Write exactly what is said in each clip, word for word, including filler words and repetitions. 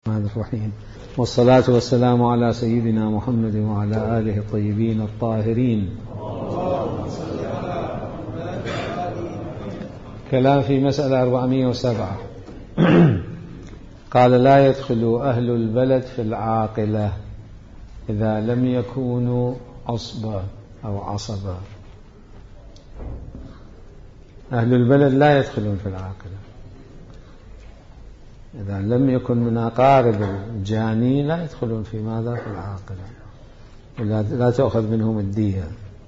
الرحمن الرحيم، والصلاة والسلام على سيدنا محمد وعلى آله الطيبين الطاهرين. كلام في مسألة أربعمائة وسبعة. قال: لا يدخل أهل البلد في العاقلة إذا لم يكونوا عصبة أو عصبة. أهل البلد لا يدخلون في العاقلة إذا لم يكن من أقارب الجاني، لا يدخلون في ماذا؟ في العاقلة، ولا لا تأخذ منهم الدية.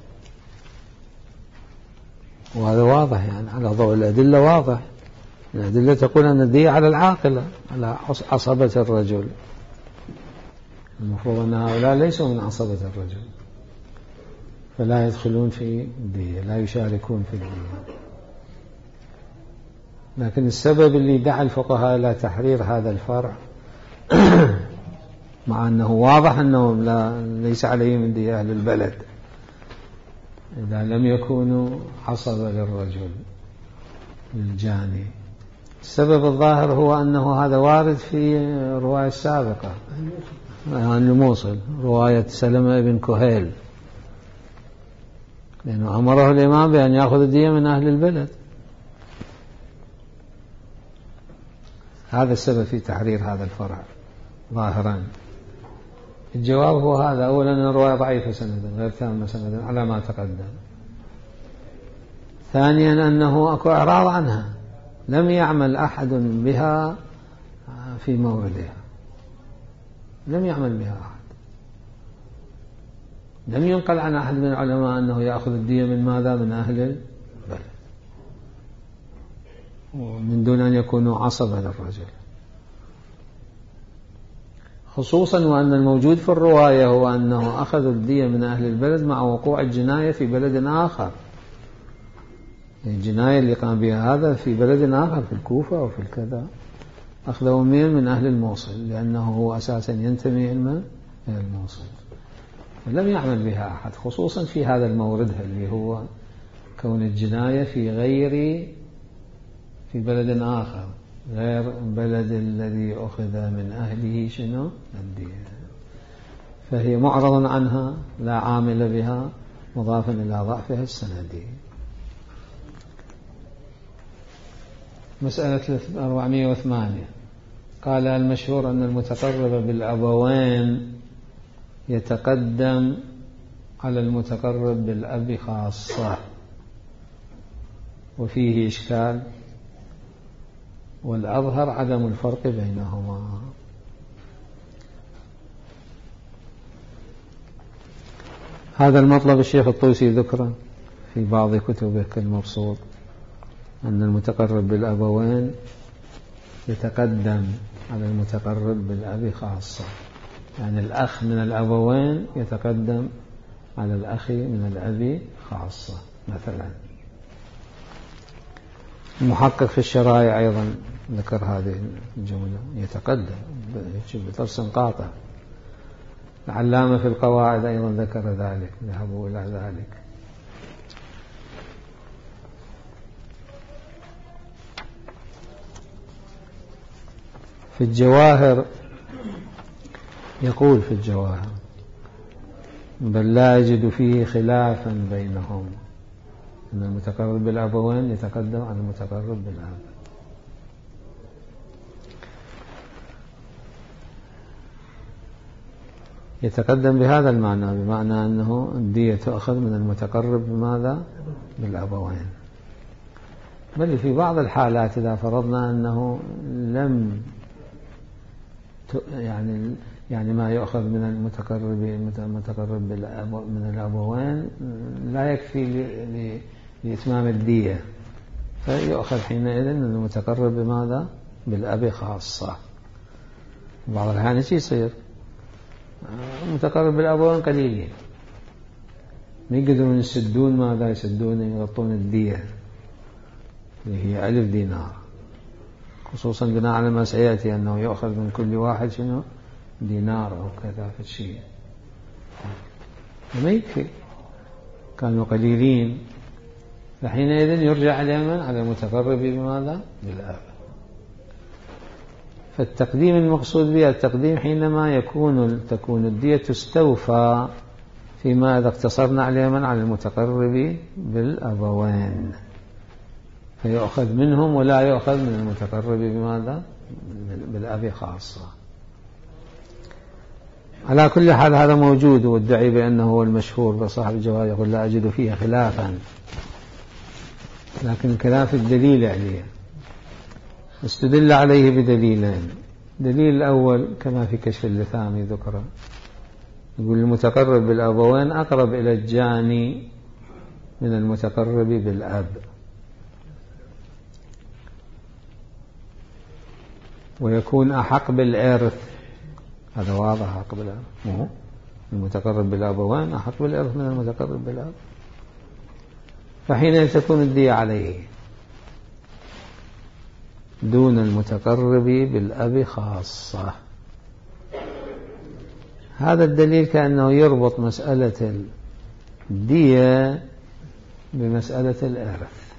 وهذا واضح، يعني على ضوء الأدلة واضح. الأدلة تقول أن الدية على العاقلة، على عصبة الرجل. المفروض أن هؤلاء ليسوا من عصبة الرجل، فلا يدخلون في الدية، لا يشاركون في الدية. لكن السبب اللي دعا الفقهاء إلى تحرير هذا الفرع مع أنه واضح أنهم لا ليس عليهم من دية أهل البلد إذا لم يكونوا عصبة للرجل للجاني. السبب الظاهر هو أنه هذا وارد في الرواية السابقة عن الموصل، رواية سلمة بن كهيل، لأنه أمره الإمام بأن يأخذ الدية من أهل البلد. هذا السبب في تحرير هذا الفرع ظاهرا. الجواب هو هذا: أولا أن الرواية ضعيفة سندا، غير تامة سندا على ما تقدم. ثانيا أنه أكو إعراض عنها، لم يعمل أحد بها في موردها، لم يعمل بها أحد. لم ينقل عن أحد من العلماء أنه يأخذ الدية من ماذا؟ من أهل البلد، ومن دون أن يكونوا عصبة للرجل. خصوصا وأن الموجود في الرواية هو أنه أخذ الدية من أهل البلد مع وقوع الجناية في بلد آخر. الجناية اللي قام بها هذا في بلد آخر، في الكوفة أو في الكذا، أخذه من من أهل الموصل، لأنه هو أساسا ينتمي إلى الموصل. لم يعمل بها أحد، خصوصا في هذا المورد اللي هو كون الجناية في غير في بلد آخر غير البلد الذي أخذ من أهله شنو؟ الدية. فهي معرض عنها، لا عامل بها، مضافا إلى ضعفها السندي. مسألة أربعمائة وثمانية. قال: المشهور أن المتقرب بالأبوين يتقدم على المتقرب بالأب خاصة، وفيه إشكال، والأظهر عدم الفرق بينهما. هذا المطلب الشيخ الطوسي ذكره في بعض كتبه كالمبسوط، أن المتقرب بالأبوين يتقدم على المتقرب بالأب خاصة، يعني الأخ من الأبوين يتقدم على الأخ من الأب خاصة. مثلا المحقق في الشرائع أيضا ذكر هذه الجملة، يتقدم بطرس قاطع. العلامة في القواعد أيضا ذكر ذلك، ذهبوا إلى ذلك. في الجواهر يقول في الجواهر: بل لا يجد فيه خلافا بينهم، أن المتقرب بالأبوين يتقدم على المتقرب بالأب. يتقدم بهذا المعنى، بمعنى أنه الدية تأخذ من المتقرب بماذا؟ بالأبوين. بل في بعض الحالات إذا فرضنا أنه لم يعني يعني ما يؤخذ من المتقرب المتقرب من الأبوين لا يكفي لإتمام الدية، فيؤخذ حينئذ من المتقرب بماذا؟ بالأب خاصة. بعض الأحيان يصير المتقرب بالأبوين قليلين، ما يقدرون يسدون ماذا؟ يسدون يغطون الدية اللي هي ألف دينار، خصوصا بناء على ما سيأتي أنه يؤخذ من كل واحد شنو؟ دينار أو كذا في الشيء، ما يكفي، كانوا قليلين. فحينئذ يرجع اليمن على المتقرب بماذا؟ بالأب. فالتقديم المقصود بها التقديم حينما يكون تكون الدية تستوفى فيما إذا اقتصرنا عليه من على المتقرب بالأبوين، فيؤخذ منهم ولا يؤخذ من المتقرب بماذا؟ بالأب خاصة. على كل حال هذا موجود، والدعي بأنه هو المشهور، بصاحب الجواب يقول لا أجد فيه خلافا، لكن خلاف الدليل عليه. استدل عليه بدليلين. دليل الأول كما في كشف اللثامي ذكر، يقول المتقرب بالأبوين أقرب إلى الجاني من المتقرب بالأب، ويكون أحق بالإرث، هذا واضح، أحق بالإرث، المتقرب بالأبوين أحق بالإرث من المتقرب بالأب، فحين تكون الدية عليه دون المتقرب بالأب خاصة. هذا الدليل كأنه يربط مسألة الدية بمسألة الإرث،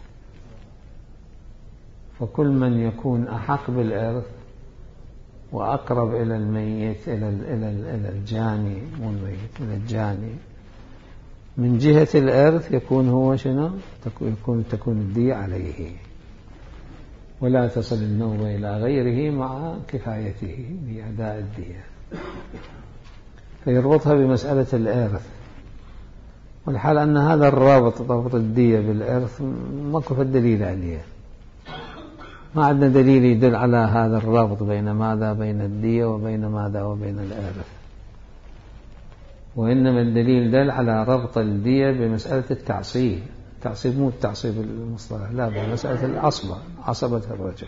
فكل من يكون أحق بالإرث وأقرب إلى الميت إلى إلى الجاني، مو الميت، إلى الجاني من جهة الإرث، يكون هو شنو؟ يكون تكون الدية عليه، ولا تصل النوبة إلى غيره مع كفايته بأداء الدية، فيربطها بمسألة الإرث. والحال أن هذا الرابط، ربط الدية بالإرث، ماكو في الدليل عليه، ما عندنا دليل يدل على هذا الرابط بين ماذا؟ بين الدية وبين ماذا؟ وبين الإرث، وإنما الدليل دل على ربط الدية بمسألة التعصيب. التعصيب مو التعصيب المصطلح، لا، بمسألة العصبة، عصبة الرجل،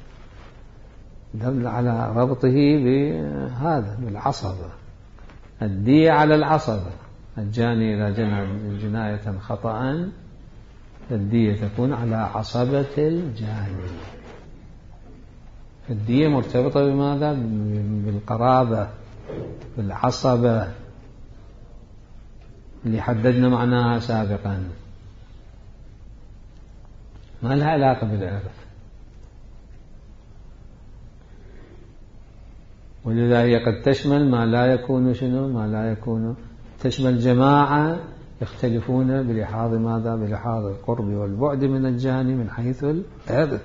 دل على ربطه بهذا، بالعصبة، الدية على العصبة. الجاني إذا جنى جناية خطأ الدية تكون على عصبة الجاني، الدية مرتبطة بماذا؟ بالقرابة، بالعصبة اللي حددنا معناها سابقا، ما لها علاقة بالإرث. ولذا هي قد تشمل ما لا يكون شنو؟ ما لا يكون، تشمل جماعة يختلفون بلحاظ ماذا؟ بلحاظ القرب والبعد من الجاني من حيث الإرث،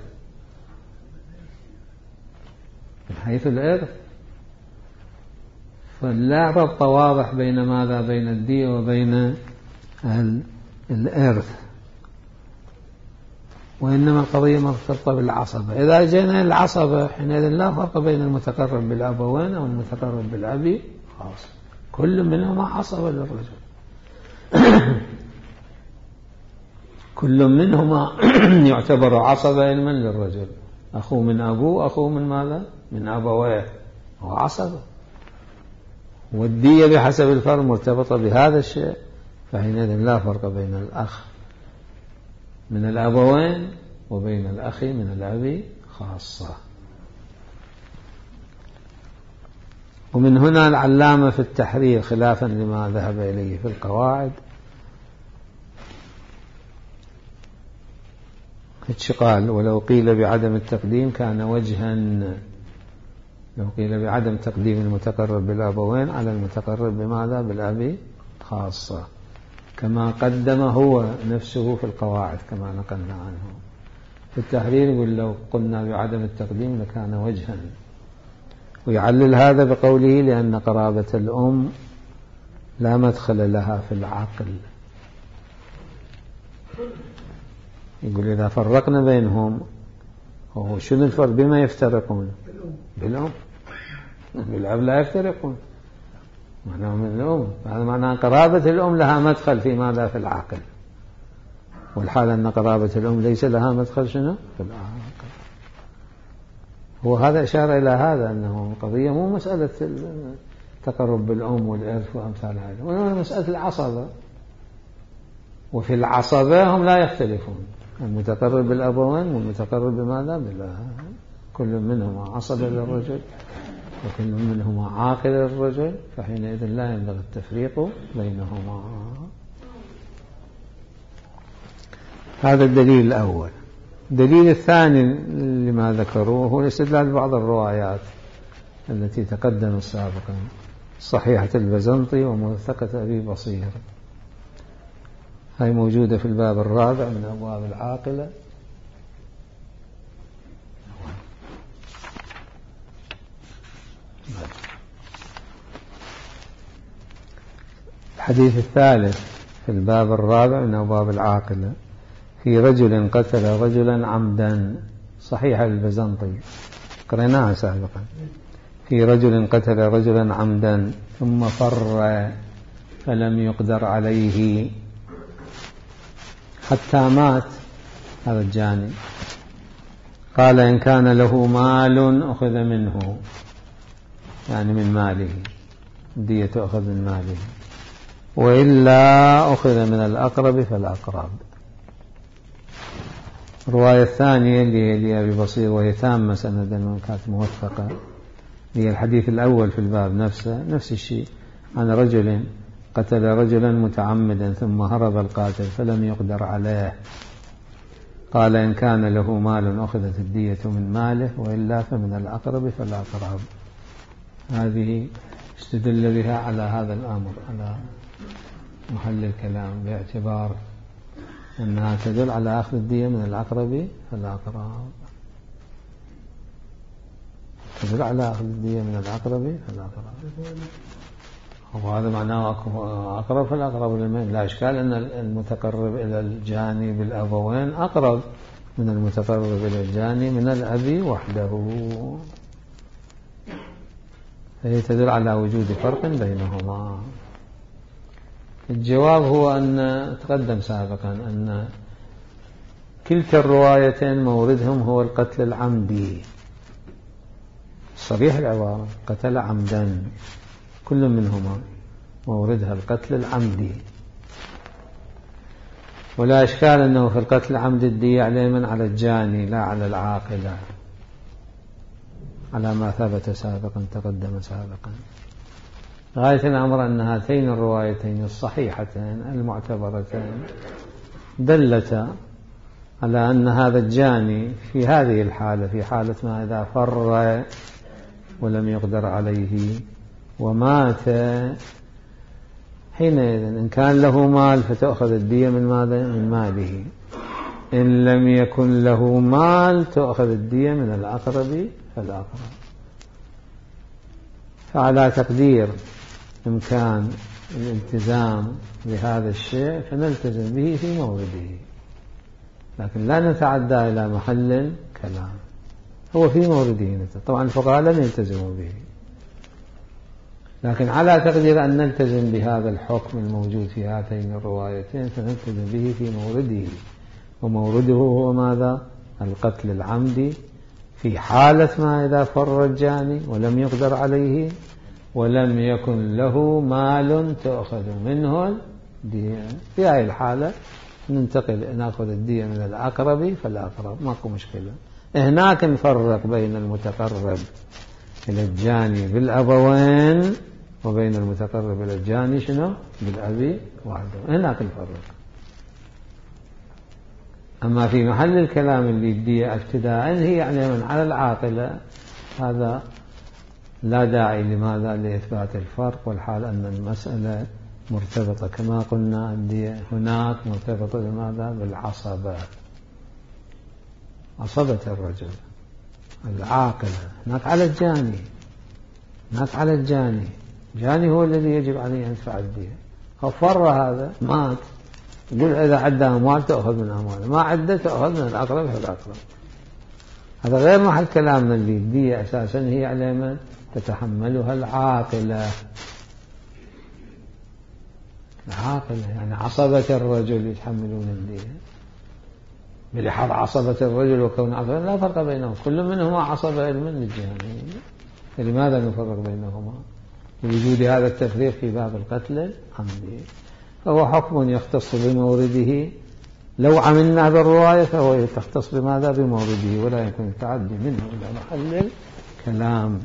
من حيث الإرث، فلا ربط واضح بين ماذا؟ بين الدية وبين الإرث، وإنما القضية مرتبطة بالعصبة. إذا جينا العصبة حينئذ لا فرق بين المتقرب بالأبوين أو المتقرب بالأب خاص، كل منهما عصبة للرجل كل منهما يعتبر عصبة علما للرجل، أخوه من أبوه، أخوه من ماذا؟ من أبويه، هو عصبة، والدية بحسب الفرق مرتبطة بهذا الشيء، فحينئذ لا فرق بين الأخ من الأبوين وبين الأخ من الأب خاصة. ومن هنا العلامة في التحرير خلافا لما ذهب إليه في القواعد قال: ولو قيل بعدم التقديم كان وجها، لو قيل بعدم تقديم المتقرب بالأبوين على المتقرب بماذا؟ بالأب خاصة، كما قدم هو نفسه في القواعد كما نقلنا عنه. في التحرير يقول لو قلنا بعدم التقديم لكان وجها، ويعلل هذا بقوله لأن قرابة الأم لا مدخل لها في العقل. يقول إذا فرقنا بينهم، هو شنو الفرق؟ بما يفترقون؟ بالأم، بالأب لا يفترقون، معناه من الأم، هذا معناه قرابة الأم لها مدخل في ماذا؟ في العقل، والحال أن قرابة الأم ليس لها مدخل شنو؟ في العقل. هو هذا إشارة إلى هذا، أنه القضية مو مسألة التقرب بالأم والإرث وأمثال هذا، وإنما مسألة العصبة، وفي العصبة هم لا يختلفون، المتقرب بالأبوين والمتقرب بماذا؟ بالله، كل منهما عصبة للرجل وكل منهما عاقل للرجل، فحينئذ لا ينبغي التفريق بينهما. هذا الدليل الأول. الدليل الثاني لما ذكروه هو الاستدلال ببعض الروايات التي تقدمت سابقا، صحيحة البزنطي وموثقة أبي بصير، هاي موجودة في الباب الرابع من أبواب العاقلة. الحديث الثالث في الباب الرابع من أبواب العاقلة: في رجل قتل رجلا عمدا، صحيحة البزنطي قرأناها سابقا. في رجل قتل رجلا عمدا ثم فر فلم يقدر عليه حتى مات هذا الجاني. قال إن كان له مال أخذ منه، يعني من ماله، الدية تأخذ من ماله، وإلا أخذ من الأقرب فالأقرب. الرواية الثانية لأبي بصير وهي تامة سندا وكانت موثقة، هي الحديث الأول في الباب نفسه، نفس الشيء، عن رجل قتل رجلا متعمدا ثم هرب القاتل فلم يقدر عليه. قال إن كان له مال أخذت الدية من ماله، وإلا فمن الأقرب فالأقرب. هذه استدل بها على هذا الأمر، على محل الكلام، باعتبار أنها تدل على أخذ الدية من الأقرب فالأقرب، تدل على أخذ الدية من الأقرب فالأقرب، وهذا معناه أقرب فالأقرب للميت. لا إشكال أن المتقرب إلى الجاني بالأبوين أقرب من المتقرب إلى الجاني من الأب وحده، فهي تدل على وجود فرق بينهما. الجواب هو أن تقدم سابقا أن كلتا الروايتين موردهم هو القتل العمدي، صريح العبارة قتل عمدا، كل منهما موردها القتل العمدي. ولا إشكال أنه في القتل العمدي الدية عليمن على الجاني لا على العاقلة، على ما ثبت سابقا تقدم سابقا. غاية الأمر أن هاتين الروايتين الصحيحتين المعتبرتين دلتا على أن هذا الجاني في هذه الحالة، في حالة ما إذا فر ولم يقدر عليه ومات، حينئذ إن كان له مال فتأخذ الدية من ماذا؟ من ماله. إن لم يكن له مال تأخذ الدية من الأقرب فالأقرب. فعلى تقدير إمكان الالتزام بهذا الشيء فنلتزم به في مورده، لكن لا نتعدى إلى محل كلام، هو في مورده. طبعا الفقهاء لم يلتزموا به، لكن على تقدير أن نلتزم بهذا الحكم الموجود في هاتين الروايتين فنلتزم به في مورده، ومورده هو ماذا؟ القتل العمدي في حالة ما إذا فر الجاني ولم يقدر عليه ولم يكن له مال تأخذ منه الدية. في هذه الحالة ننتقل نأخذ الدية من الأقرب فالأقرب، ماكو مشكلة. هناك نفرق بين المتقرب إلى الجاني بالأبوين وبين المتقرب إلى الجاني شنو؟ بالأبي وحده، هناك نفرق. أما في محل الكلام اللي الدية ابتداء هي يعني من على العاقلة، هذا لا داعي لماذا؟ لإثبات الفرق، والحال أن المسألة مرتبطة كما قلنا، الدية هناك مرتبطة بماذا؟ بالعصبة، عصبة الرجل العاقلة، هناك على الجاني، هناك على الجاني، الجاني هو الذي يجب عليه أن يدفع الدية. فر هذا مات، يقول إذا عدى أموال تأخذ من أمواله، ما عدى تأخذ من الأقرب فالأقرب. هذا غير محل كلامنا اللي الدية أساسا هي على من تتحملها العاقلة، العاقلة يعني عصبة الرجل يتحملون الدية. بلحاظ عصبة الرجل وكون عصبة لا فرق بينهم، كل منهما عصبة علم للجاني. لماذا نفرق بينهما؟ لوجود هذا التفريق في باب القتل العمدي، فهو حكم يختص بمورده. لو عملنا بالرواية فهو تختص بماذا؟ بمورده، ولا يمكن التعدي منه إلى محل الكلام.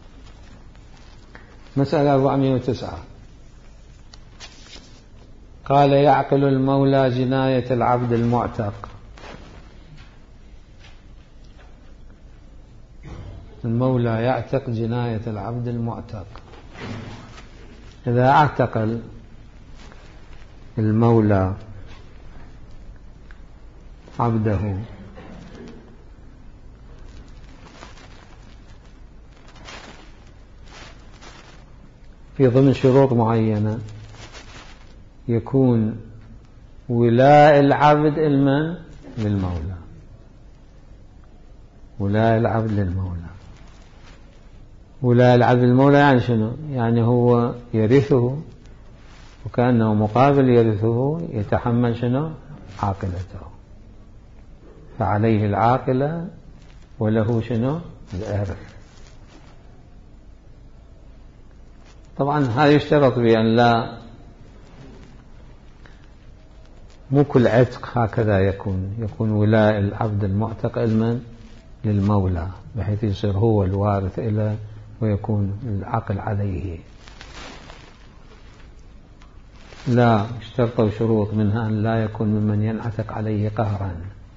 مسألة أربعمائة وتسعة. قال يعقل المولى جناية العبد المعتق. المولى يعتق جناية العبد المعتق. إذا اعتق المولى عبده في ضمن شروط معينة يكون ولاء العبد المن للمولى، ولاء العبد للمولى. ولاء العبد للمولى يعني شنو؟ يعني هو يرثه، وكأنه مقابل يرثه يتحمل شنو؟ عاقلته، فعليه العاقلة وله شنو؟ الإرث. طبعا هذا يشترط بأن لا مو كل عتق هكذا يكون يكون ولاء العبد المعتق علما للمولى بحيث يصير هو الوارث إلى ويكون العقل عليه. لا، اشترطوا شروط منها أن لا يكون ممن ينعتق عليه قهرا.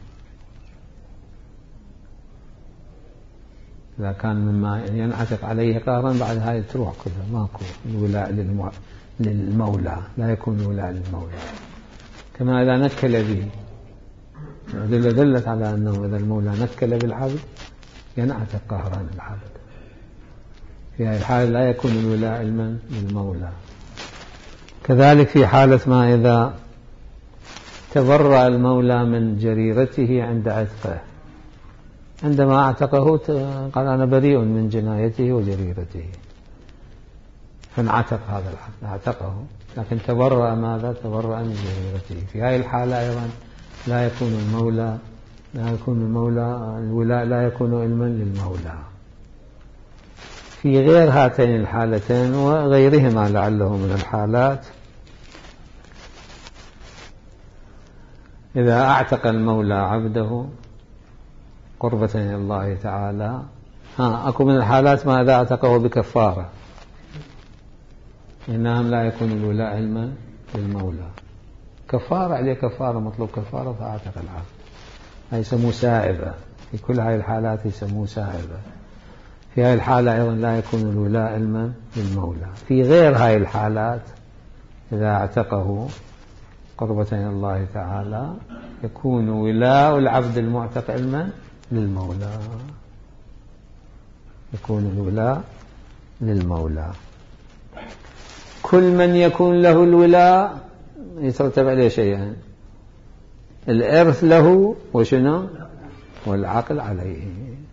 إذا كان مما ينعتق عليه قهرا بعد هاي تروح كلها ماكو الولاء للمولى، لا يكون الولاء للمولى. كما إذا نكل به، الأدلة دلت على أنه إذا المولى نكل بالعبد ينعتق قهرا العبد، في هذه الحالة لا يكون الولاء علما للمولى. كذلك في حالة ما إذا تبرأ المولى من جريرته عند عتقه، عندما اعتقه قال أنا بريء من جنايته وجريرته، فانعتق هذا العبد، اعتقه، لكن تبرأ ماذا؟ تبرأ من جريرته. في هذه الحالة أيضا لا يكون المولى لا يكون المولى الولاء لا يكون علما للمولى. في غير هاتين الحالتين وغيرهما لعله من الحالات، إذا اعتق المولى عبده قربة إلى الله تعالى، ها أكو من الحالات ما إذا اعتقه بكفارة، إنهم لا يكون الولاء علما للمولى. كفارة عليه كفارة، مطلوب كفارة فاعتق العبد، هاي يسموه سائبة. في كل هاي الحالات يسموه سائبة. في هاي الحالة أيضا لا يكون الولاء علما للمولى. في غير هاي الحالات إذا اعتقه قربة إلى الله تعالى يكون ولاء العبد المعتق علما للمولى، يكون الولاء للمولى. كل من يكون له الولاء يترتب عليه شيئا، الإرث له وشنو؟ والعقل عليه،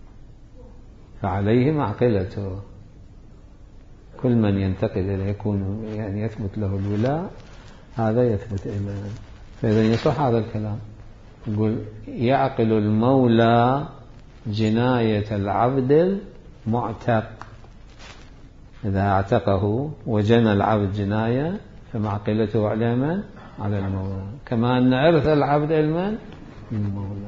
فعليه معقلته. كل من ينتقل إلى يكون يعني يثبت له الولاء هذا يثبت إلى، فإذا يصح هذا الكلام يقول يعقل المولى جناية العبد المعتق. إذا اعتقه وجنى العبد جناية فمعقلته على من؟ على المولى، كما أن إرث العبد علما للمولى.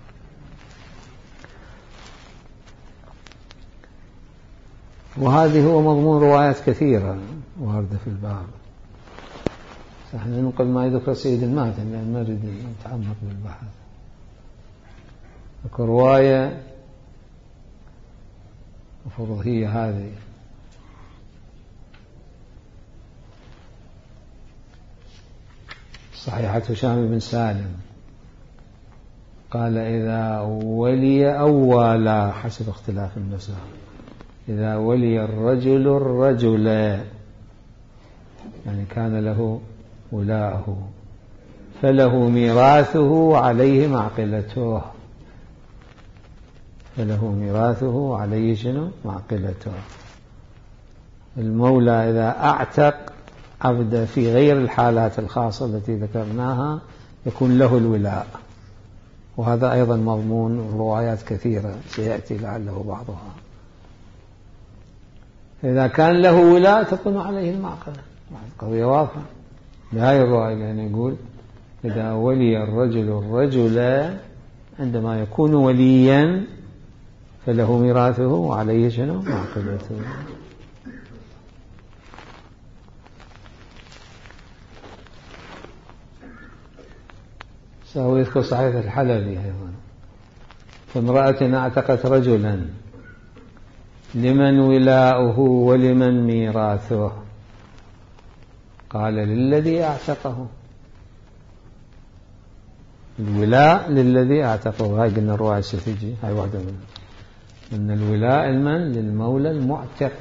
وهذه هو مضمون روايات كثيرة واردة في الباب. نحن ننقل ما يذكر سيد الماتن لأن ما نريد نتعمق بالبحث. ذكر رواية المفروض هي هذه، صحيحة هشام بن سالم قال إذا ولي أو والى حسب اختلاف النسخ، إذا ولي الرجل الرجل يعني كان له ولاءه فله ميراثه وعليه معقلته، فله ميراثه وعليه شنو؟ معقلته. المولى إذا أعتق عبد في غير الحالات الخاصة التي ذكرناها يكون له الولاء، وهذا أيضا مضمون روايات كثيرة سيأتي لعله بعضها. إذا كان له ولاء تكون عليه المعقلة، قضية واضحة بهاي الرواية، يعني يقول إذا ولي الرجل الرجل عندما يكون وليا فله ميراثه وعليه شنو؟ معقلته. سأذكر صحيح الحلبي أيضا. فامرأة اعتقت رجلا لمن ولاؤه ولمن ميراثه؟ قال للذي اعتقه. الولاء للذي اعتقه. هاي قلنا الرواية ستجي، هاي واحدة منها، أن الولاء المن للمولى المعتق،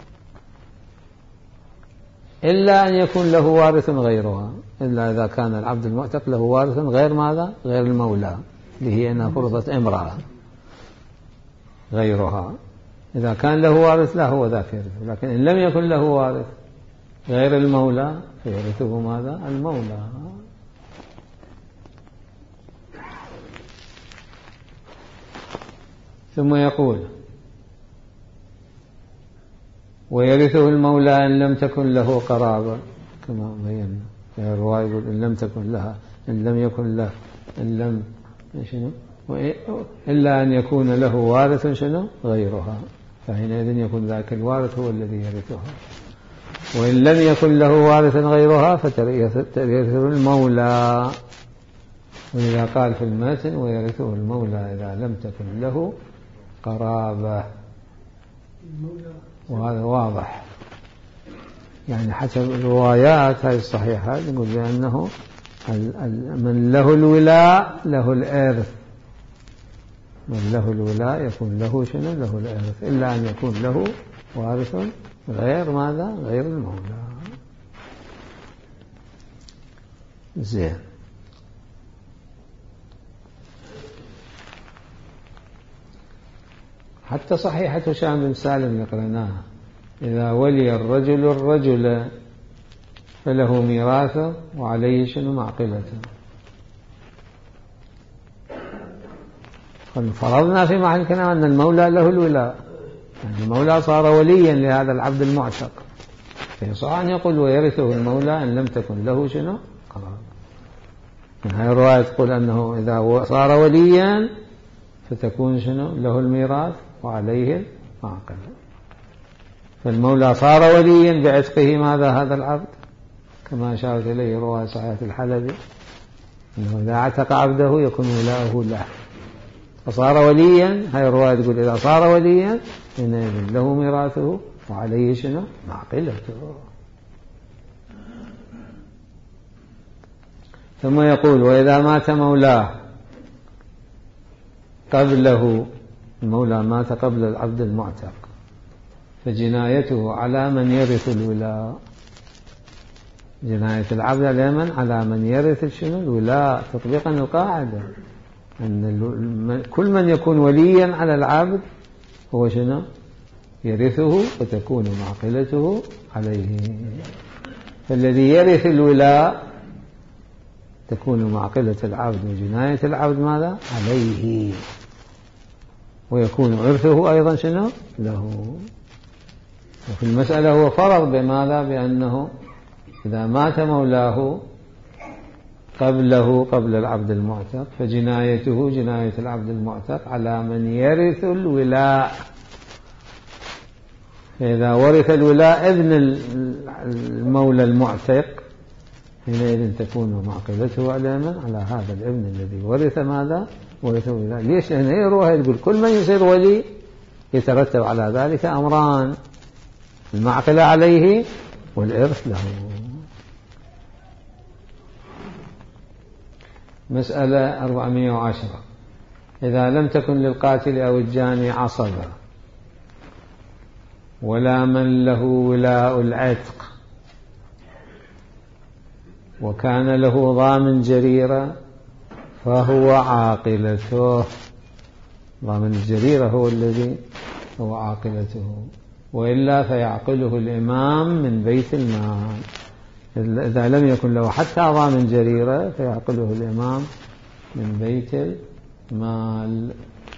إلا أن يكون له وارث غيرها، إلا إذا كان العبد المعتق له وارث غير ماذا؟ غير المولى، اللي هي أنها فرضت امرأة غيرها. إذا كان له وارث لا هو ذاك يرثه، لكن إن لم يكن له وارث غير المولى فيرثه ماذا؟ المولى. ثم يقول ويرثه المولى إن لم تكن له قرابة، كما بينا في الرواية يقول إن لم تكن لها، إن لم يكن له، إن لم شنو، إلا أن يكون له وارث شنو غيرها، فحينئذ يكون ذاك الوارث هو الذي يرثها. وإن لم يكن له وارث غيرها فترثه المولى. وإذا قال في المتن ويرثه المولى إذا لم تكن له قرابة، وهذا واضح يعني حسب الروايات هذه الصحيحة نقول بأنه من له الولاء له الإرث، من له الولاء يكون له شنو؟ له الإرث، إلا أن يكون له وارث غير ماذا؟ غير المولى. زين. حتى صحيحة هشام بن سالم اللي قرأناها إذا ولي الرجل الرجل فله ميراثه وعليه شنو؟ معقلته. فرضنا في محل الكلام أن المولى له الولاء، يعني المولى صار وليا لهذا العبد المعتق، فيصح أن يقول ويرثه المولى إن لم تكن له شنو؟ قرابة. من هذه الرواية تقول أنه إذا صار وليا فتكون شنو؟ له الميراث وعليه معقل. فالمولى صار وليا بعتقه ماذا؟ هذا العبد، كما أشارت إليه رواية صحيحة الحلبي أنه إذا اعتق عبده يكون ولاؤه له، فصار وليا. هاي الرواية تقول إذا صار وليا إن له ميراثه وعليه شنو؟ معقلته. ثم يقول وإذا مات مولاه قبله، المولى مات قبل العبد المعتق، فجنايته على من يرث الولاء. جناية العبد على من؟ على من يرث شنو؟ الولاء، تطبيقا القاعدة أن كل من يكون وليا على العبد هو شنو؟ يرثه وتكون معقلته عليه. فالذي يرث الولاء تكون معقلة العبد وجناية العبد ماذا؟ عليه، ويكون عرفه أيضا شنو؟ له. وفي المسألة هو فرض بماذا؟ بأنه إذا مات مولاه قبله قبل العبد المعتق فجنايته جناية العبد المعتق على من يرث الولاء. فإذا ورث الولاء ابن المولى المعتق حينئذ تكون معقلته على من؟ على هذا الابن الذي ورث ماذا؟ ورث الولاء. ليش؟ لأنه يروح يقول كل من يصير ولي يترتب على ذلك أمران: المعقلة عليه والإرث له. مسألة أربعمائة وعشرة: إذا لم تكن للقاتل أو الجاني عصبة ولا من له ولاء العتق وكان له ضامن جريرة فهو عاقلته. ضامن الجريرة هو الذي هو عاقلته، وإلا فيعقله الإمام من بيت المال. إذا لم يكن له حتى ضامن جريرة فيعقله الإمام من بيت المال.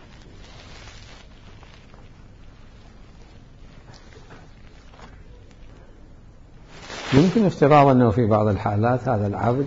يمكن افتراض أنه في بعض الحالات هذا العبد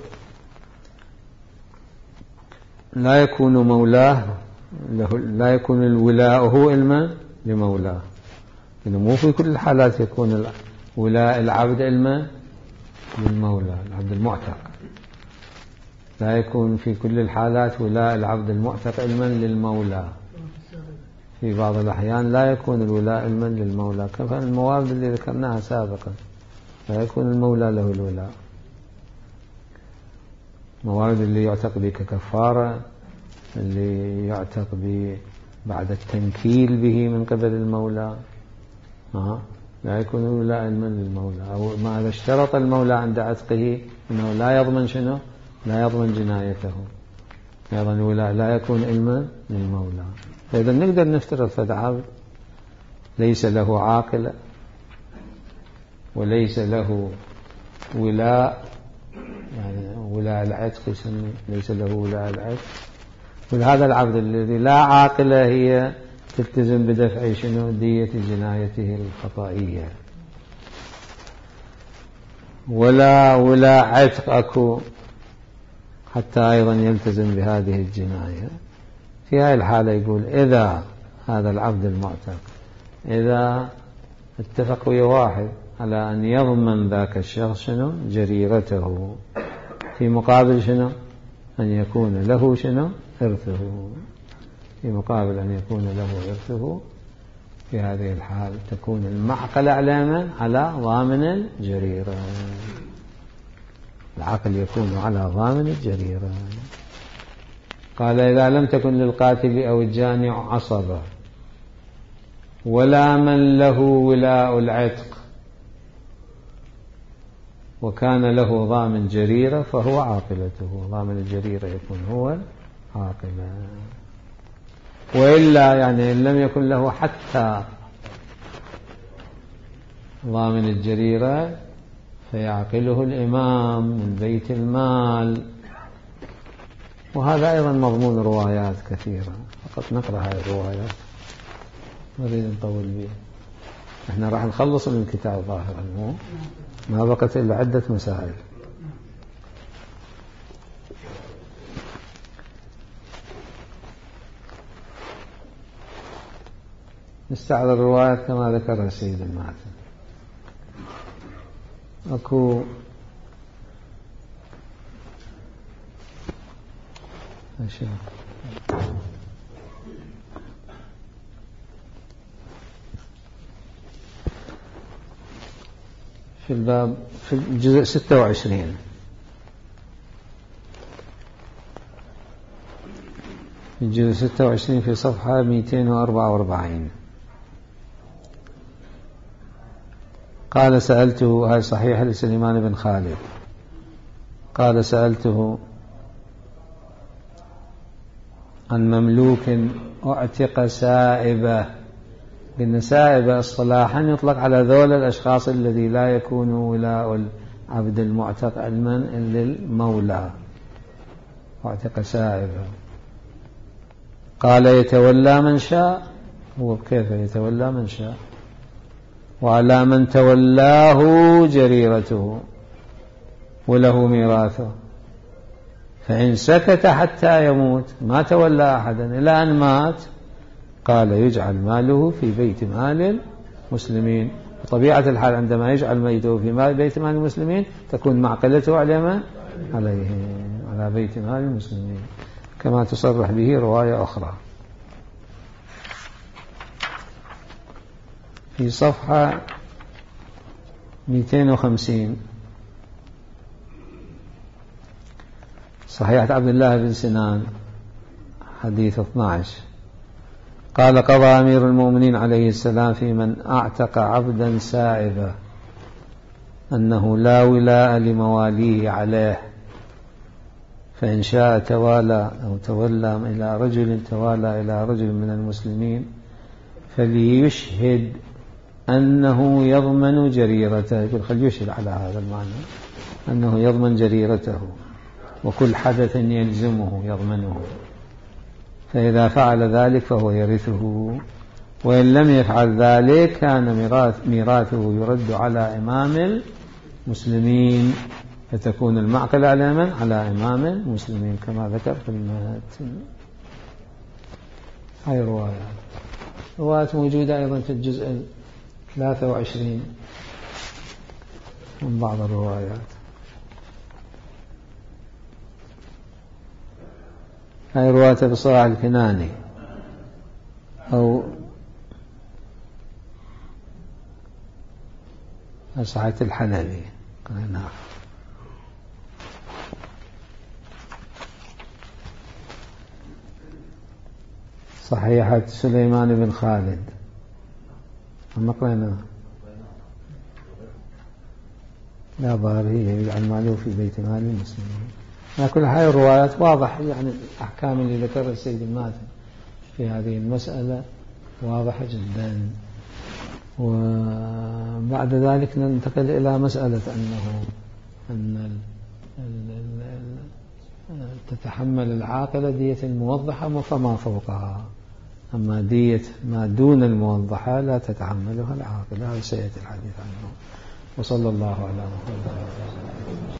لا يكون مولاه له، لا يكون الولاء هو علما لمولاه، إنه مو في كل الحالات يكون ولاء العبد علما للمولى العبد المعتق. لا يكون في كل الحالات ولاء العبد المعتق علما للمولى. في بعض الأحيان لا يكون الولاء علما للمولى، كما الموارد اللي ذكرناها سابقا لا يكون المولى له الولاء. موارد اللي يعتق به ككفارة، اللي يعتق به بعد التنكيل به من قبل المولى، ها لا يكون الولاء علما للمولى. أو ما إذا اشترط المولى عند عتقه أنه لا يضمن شنو؟ لا يضمن جنايته، أيضا الولاء لا يكون علما للمولى. فإذا نقدر نفترض فد عبد ليس له عاقلة وليس له ولاء، يعني ولاء العتق يسمي، ليس له ولاء العتق، ولهذا العبد الذي لا عاقلة هي تلتزم بدفع شنو؟ دية جنايته الخطائية. ولا ولا عتق أكو حتى أيضا يلتزم بهذه الجناية. في هذه الحالة يقول إذا هذا العبد المعتق إذا اتفق ويا واحد على أن يضمن ذاك الشخص شنو؟ جريرته، في مقابل شنو؟ أن يكون له شنو؟ إرثه، في مقابل أن يكون له إرثه. في هذه الحال تكون المعقلة علامة على ضامن الجريرة، العقل يكون على ضامن الجريرة. قال إذا لم تكن للقاتل أو الجاني عصبة ولا من له ولاء العتق وكان له ضامن جريرة فهو عاقلته، ضامن الجريرة يكون هو عاقلة. وإلا يعني إن لم يكن له حتى ضامن الجريرة فيعقله الإمام من بيت المال. وهذا أيضا مضمون روايات كثيرة، فقط نقرأ هذه الروايات، نريد نطول بها. احنا راح نخلص من الكتاب ظاهرا، مو ما بقت إلا عدة مسائل. نستعرض الروايات كما ذكرها السيد المعتم. أكو أشياء في الباب في الجزء ستة وعشرين في الجزء ستة وعشرين في صفحة مئتين وأربعة وأربعين قال سألته، هاي صحيحة لسليمان بن خالد، قال سألته عن مملوك اعتق سائبة. قلنا سائبة اصطلاحا يطلق على ذول الأشخاص الذي لا يكون ولاء العبد المعتق علما للمولى، اعتق سائبة. قال يتولى من شاء، هو كيف يتولى من شاء؟ وعلى من تولاه جريرته وله ميراثه، فإن سكت حتى يموت ما تولى أحدا إلى أن مات قال يجعل ماله في بيت مال المسلمين. بطبيعة الحال عندما يجعل ميته في بيت مال المسلمين تكون معقلته على عليه على بيت مال المسلمين، كما تصرح به رواية أخرى. في صفحة مئتين وخمسين صحيحة عبد الله بن سنان حديث اثني عشر قال قضى أمير المؤمنين عليه السلام في من أعتق عبدا سائبا أنه لا ولاء لمواليه عليه، فإن شاء توالى أو تولى إلى رجل توالى إلى رجل من المسلمين فليشهد أنه يضمن جريرته. يقول خل يشهد على هذا المعنى أنه يضمن جريرته وكل حدث يلزمه يضمنه، فإذا فعل ذلك فهو يرثه، وإن لم يفعل ذلك كان ميراث ميراثه يرد على إمام المسلمين، فتكون المعقلة على من؟ على إمام المسلمين كما ذكر في المتن. هاي روايات روايات موجودة أيضا في الجزء ثلاثة وعشرين من بعض الروايات. هاي روايته بصلاح الكناني أو صحيح الحلبي. نعم. صحيحة سليمان بن خالد أما قرينا لا ظاهر هي يجعل ماله في بيت مال المسلمين. على كل حال الروايات واضح، يعني الأحكام اللي ذكرها السيد الماتن في هذه المسألة واضحة جدا. وبعد ذلك ننتقل إلى مسألة أنه أن تتحمل العاقلة دية الموضحة فما فوقها، أما دية ما دون الموضحة لا تتحملها العاقلة. هذا سيأتي الحديث عنه. وصلى الله على محمد.